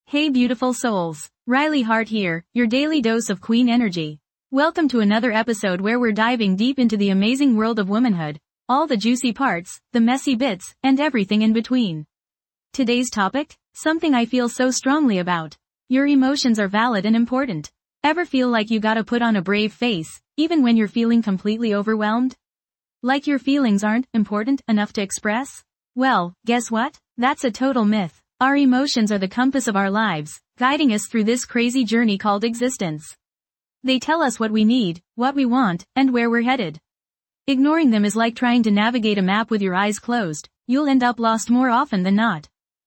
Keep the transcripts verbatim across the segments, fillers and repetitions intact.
Hey beautiful souls, Riley Hart here, your daily dose of queen energy. Welcome to another episode where we're diving deep into the amazing world of womanhood, all the juicy parts, the messy bits, and everything in between. Today's topic? Something I feel so strongly about. Your emotions are valid and important. Ever feel like you gotta put on a brave face, even when you're feeling completely overwhelmed? Like your feelings aren't important enough to express? Well, guess what? That's a total myth. Our emotions are the compass of our lives, guiding us through this crazy journey called existence. They tell us what we need, what we want, and where we're headed. Ignoring them is like trying to navigate a map with your eyes closed. You'll end up lost more often than not.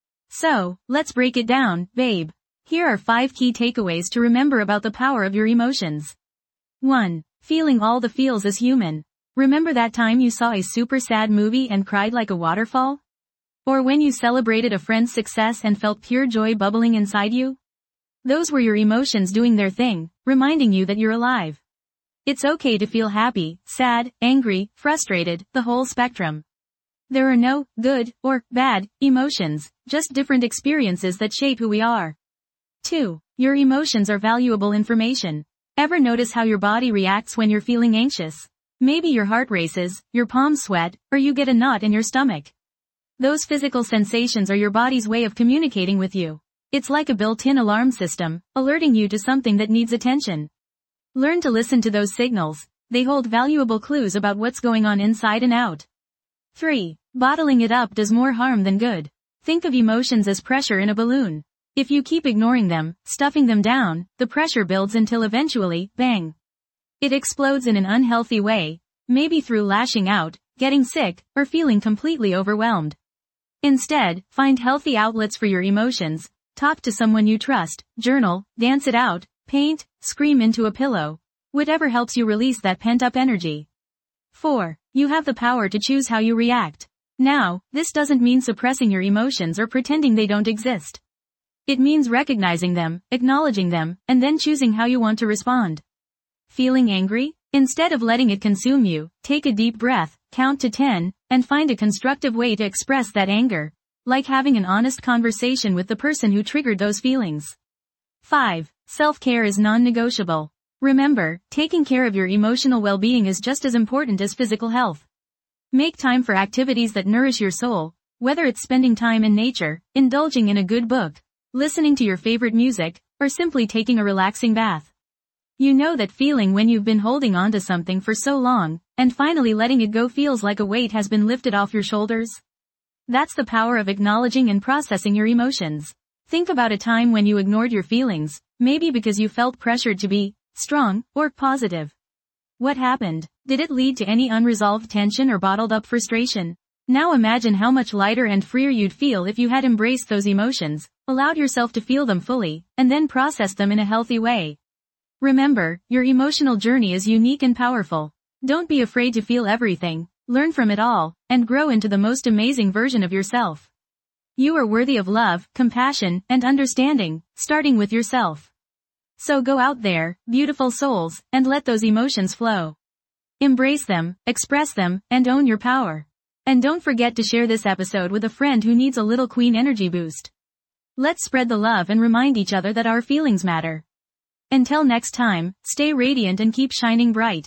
So, let's break it down, babe. Here are five key takeaways to remember about the power of your emotions. one. Feeling all the feels is human. Remember that time you saw a super sad movie and cried like a waterfall? Or when you celebrated a friend's success and felt pure joy bubbling inside you? Those were your emotions doing their thing, reminding you that you're alive. It's okay to feel happy, sad, angry, frustrated, the whole spectrum. There are no good or bad emotions, just different experiences that shape who we are. two. Your emotions are valuable information. Ever notice how your body reacts when you're feeling anxious? Maybe your heart races, your palms sweat, or you get a knot in your stomach. Those physical sensations are your body's way of communicating with you. It's like a built-in alarm system, alerting you to something that needs attention. Learn to listen to those signals. They hold valuable clues about what's going on inside and out. three. Bottling it up does more harm than good. Think of emotions as pressure in a balloon. If you keep ignoring them, stuffing them down, the pressure builds until eventually, bang. It explodes in an unhealthy way, maybe through lashing out, getting sick, or feeling completely overwhelmed. Instead, find healthy outlets for your emotions. Talk to someone you trust, journal, dance it out, paint, scream into a pillow. Whatever helps you release that pent-up energy. four. You have the power to choose how you react. Now, this doesn't mean suppressing your emotions or pretending they don't exist. It means recognizing them, acknowledging them, and then choosing how you want to respond. Feeling angry? Instead of letting it consume you, take a deep breath, count to ten, and find a constructive way to express that anger. Like having an honest conversation with the person who triggered those feelings. five. Self-care is non-negotiable. Remember, taking care of your emotional well-being is just as important as physical health. Make time for activities that nourish your soul, whether it's spending time in nature, indulging in a good book, listening to your favorite music, or simply taking a relaxing bath. You know that feeling when you've been holding on to something for so long, and finally letting it go feels like a weight has been lifted off your shoulders? That's the power of acknowledging and processing your emotions. Think about a time when you ignored your feelings, maybe because you felt pressured to be strong or positive. What happened? Did it lead to any unresolved tension or bottled up frustration? Now imagine how much lighter and freer you'd feel if you had embraced those emotions, allowed yourself to feel them fully, and then processed them in a healthy way. Remember, your emotional journey is unique and powerful. Don't be afraid to feel everything, learn from it all, and grow into the most amazing version of yourself. You are worthy of love, compassion, and understanding, starting with yourself. So go out there, beautiful souls, and let those emotions flow. Embrace them, express them, and own your power. And don't forget to share this episode with a friend who needs a little queen energy boost. Let's spread the love and remind each other that our feelings matter. Until next time, stay radiant and keep shining bright.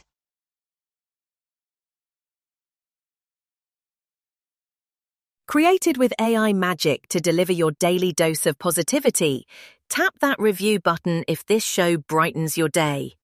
Created with A I magic to deliver your daily dose of positivity, tap that review button if this show brightens your day.